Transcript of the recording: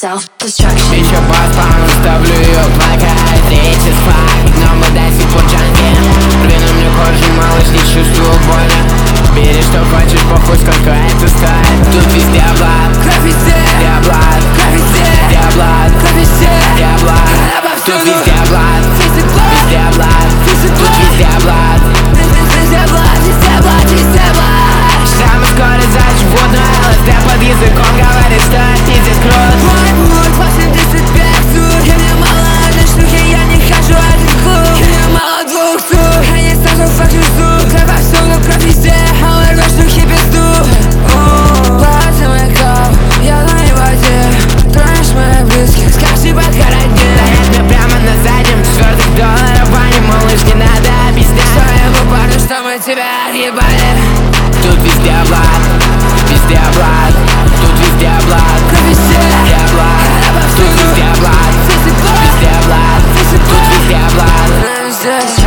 self-destruction. Еще поспану, ставлю ее плакать. Здесь факт, но мы до сих пор джанки. Рви на мне кожу, малыш, не чувствую боли. Бери что хочешь, похуй, сколько это стоит. Тут везде облад, Кровь везде, везде облад, кровь везде, везде облад, кровь везде, везде облад. Тут везде облад, везде облад, тут везде облад, везде облад, везде облад, везде облад. Самый скорый за животное ЛСД под языком говорит, что пиздец крут. Мой путь 85 суд. Я мне мало одной шлюхи, я не хожу один в клуб. Я мне мало двух сук, я не сажу факт везу. Кровь повсюду, кровь везде, а у рвешь шлюхи пизду. Платье мой кап, я на воде. Тронешь моих близких, скажи подгороде. Стоят мне прямо на заднем $4 бане, малыш, не надо объяснять. Что я ему парню, что мы тебя отъебали. Тут везде облад, везде облад, тут везде облад, Кровь везде, везде облад, тут везде облад, везде облад, тут везде облад. везде.